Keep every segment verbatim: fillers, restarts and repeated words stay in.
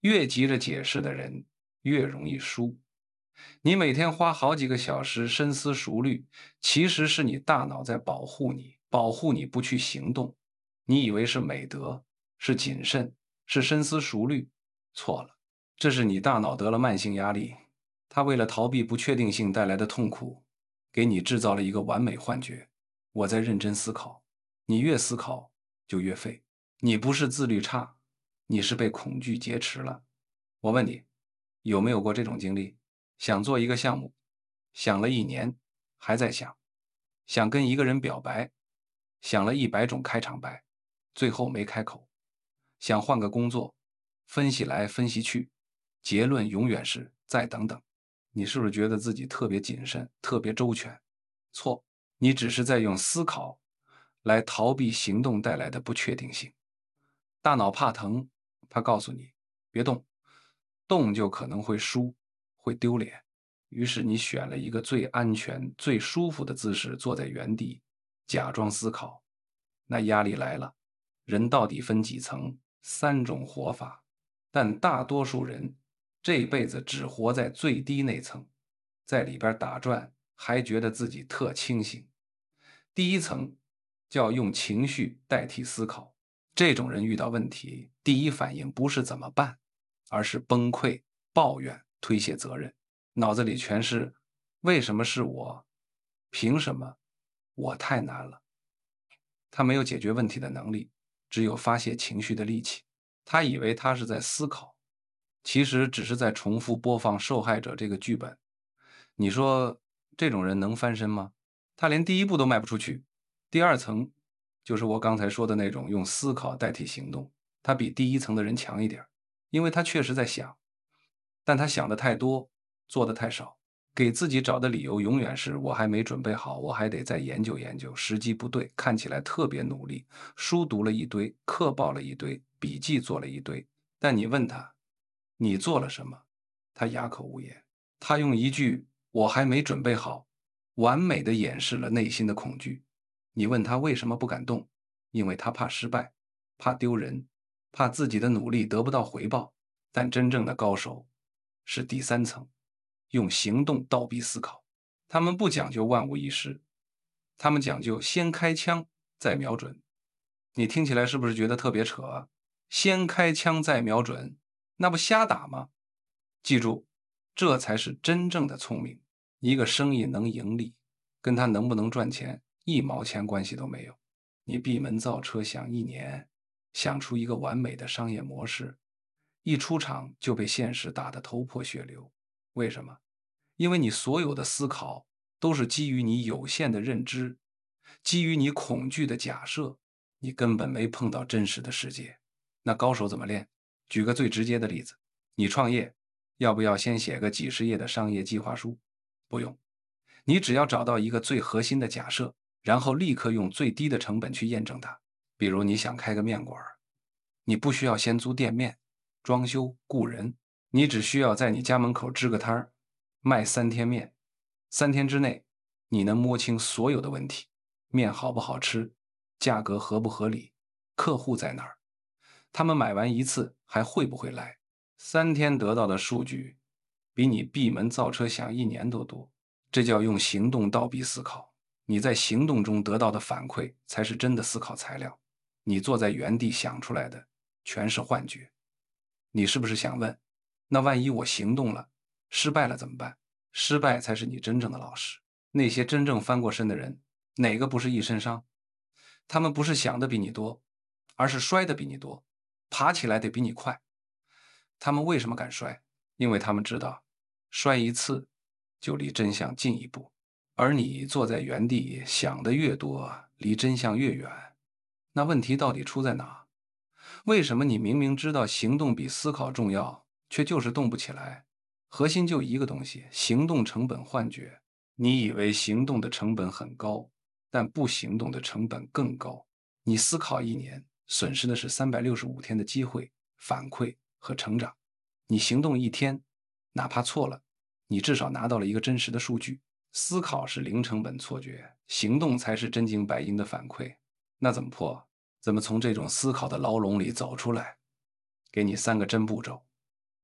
越急着解释的人越容易输。你每天花好几个小时深思熟虑，其实是你大脑在保护你，保护你不去行动。你以为是美德，是谨慎，是深思熟虑，错了，这是你大脑得了慢性压力，它为了逃避不确定性带来的痛苦，给你制造了一个完美幻觉。我在认真思考，你越思考就越废。你不是自律差，你是被恐惧劫持了。我问你，有没有过这种经历？想做一个项目，想了一年，还在想；想跟一个人表白，想了一百种开场白，最后没开口；想换个工作，分析来分析去，结论永远是再等等。你是不是觉得自己特别谨慎、特别周全？错，你只是在用思考来逃避行动带来的不确定性。大脑怕疼，它告诉你别动，动就可能会输，会丢脸。于是你选了一个最安全、最舒服的姿势，坐在原地，假装思考。那压力来了，人到底分几层？三种活法，但大多数人这辈子只活在最低那层，在里边打转，还觉得自己特清醒。第一层叫用情绪代替思考。这种人遇到问题，第一反应不是怎么办，而是崩溃、抱怨、推卸责任，脑子里全是为什么是我，凭什么，我太难了。他没有解决问题的能力，只有发泄情绪的力气。他以为他是在思考，其实只是在重复播放受害者这个剧本。你说这种人能翻身吗？他连第一步都迈不出去。第二层就是我刚才说的那种用思考代替行动，他比第一层的人强一点，因为他确实在想，但他想的太多，做的太少，给自己找的理由永远是我还没准备好，我还得再研究研究，时机不对，看起来特别努力，书读了一堆，课报了一堆，笔记做了一堆，但你问他，你做了什么？他哑口无言。他用一句“我还没准备好”，完美的掩饰了内心的恐惧。你问他为什么不敢动？因为他怕失败，怕丢人，怕自己的努力得不到回报。但真正的高手是第三层，用行动倒逼思考。他们不讲究万无一失，他们讲究先开枪再瞄准。你听起来是不是觉得特别扯啊？先开枪再瞄准，那不瞎打吗？记住，这才是真正的聪明。一个生意能盈利，跟他能不能赚钱一毛钱关系都没有。你闭门造车想一年，想出一个完美的商业模式，一出场就被现实打得头破血流。为什么？因为你所有的思考都是基于你有限的认知，基于你恐惧的假设，你根本没碰到真实的世界。那高手怎么练？举个最直接的例子，你创业，要不要先写个几十页的商业计划书？不用，你只要找到一个最核心的假设，然后立刻用最低的成本去验证它。比如你想开个面馆，你不需要先租店面、装修、雇人，你只需要在你家门口支个摊儿，卖三天面。三天之内，你能摸清所有的问题：面好不好吃，价格合不合理，客户在哪儿，他们买完一次还会不会来。三天得到的数据，比你闭门造车想一年都多。这叫用行动倒逼思考。你在行动中得到的反馈，才是真的思考材料。你坐在原地想出来的，全是幻觉。你是不是想问，那万一我行动了，失败了怎么办？失败才是你真正的老师。那些真正翻过身的人，哪个不是一身伤？他们不是想的比你多，而是摔的比你多，爬起来得比你快。他们为什么敢摔？因为他们知道，摔一次就离真相近一步。而你坐在原地想的越多，离真相越远。那问题到底出在哪？为什么你明明知道行动比思考重要，却就是动不起来？核心就一个东西：行动成本幻觉。你以为行动的成本很高，但不行动的成本更高。你思考一年，损失的是三百六十五天的机会、反馈和成长。你行动一天，哪怕错了，你至少拿到了一个真实的数据。思考是零成本错觉，行动才是真金白银的反馈。那怎么破？怎么从这种思考的牢笼里走出来？给你三个真步骤。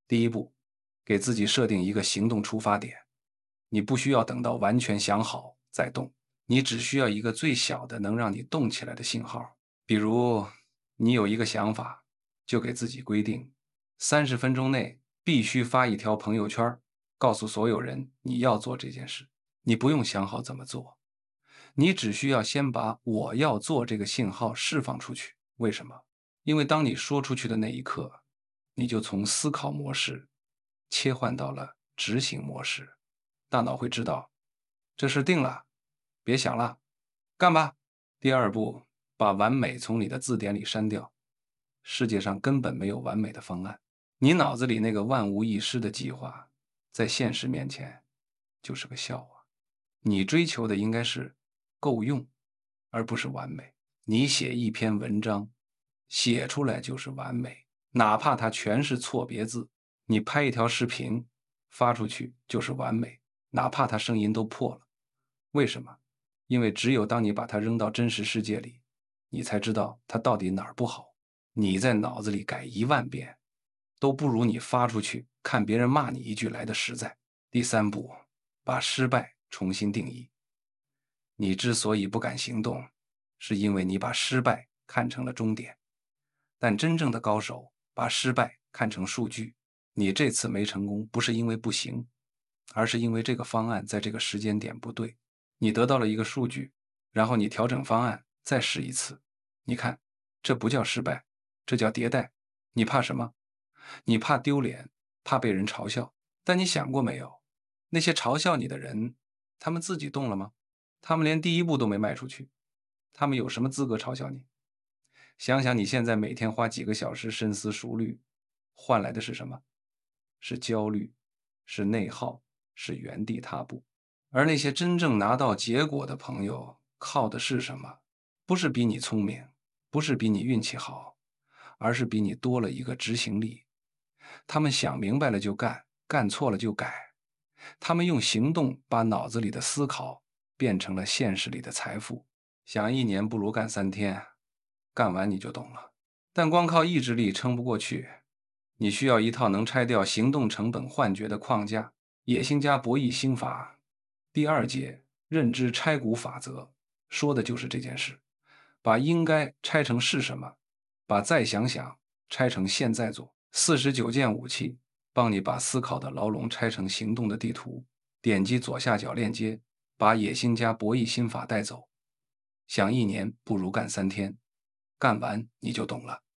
第一步，给自己设定一个行动出发点，你不需要等到完全想好再动，你只需要一个最小的能让你动起来的信号。比如，你有一个想法，就给自己规定，三十分钟内必须发一条朋友圈，告诉所有人你要做这件事。你不用想好怎么做，你只需要先把我要做这个信号释放出去。为什么？因为当你说出去的那一刻，你就从思考模式切换到了执行模式，大脑会知道这事定了，别想了，干吧。第二步，把完美从你的字典里删掉。世界上根本没有完美的方案，你脑子里那个万无一失的计划，在现实面前就是个笑话。你追求的应该是够用，而不是完美。你写一篇文章，写出来就是完美，哪怕它全是错别字；你拍一条视频，发出去就是完美，哪怕它声音都破了。为什么？因为只有当你把它扔到真实世界里，你才知道它到底哪儿不好。你在脑子里改一万遍，都不如你发出去看别人骂你一句来的实在。第三步，把失败重新定义。你之所以不敢行动，是因为你把失败看成了终点。但真正的高手把失败看成数据。你这次没成功，不是因为不行，而是因为这个方案在这个时间点不对。你得到了一个数据，然后你调整方案，再试一次。你看，这不叫失败，这叫迭代。你怕什么？你怕丢脸，怕被人嘲笑。但你想过没有，那些嘲笑你的人，他们自己动了吗？他们连第一步都没迈出去，他们有什么资格嘲笑你？想想你现在每天花几个小时深思熟虑，换来的是什么？是焦虑，是内耗，是原地踏步。而那些真正拿到结果的朋友，靠的是什么？不是比你聪明，不是比你运气好，而是比你多了一个执行力。他们想明白了就干，干错了就改。他们用行动把脑子里的思考变成了现实里的财富。想一年不如干三天，干完你就懂了。但光靠意志力撑不过去，你需要一套能拆掉行动成本幻觉的框架。野心家博弈心法第二节认知拆骨法则说的就是这件事。把应该拆成是什么，把再想想拆成现在做。四十九件武器帮你把思考的牢笼拆成行动的地图。点击左下角链接，把野心家博弈心法带走。想一年不如干三天，干完你就懂了。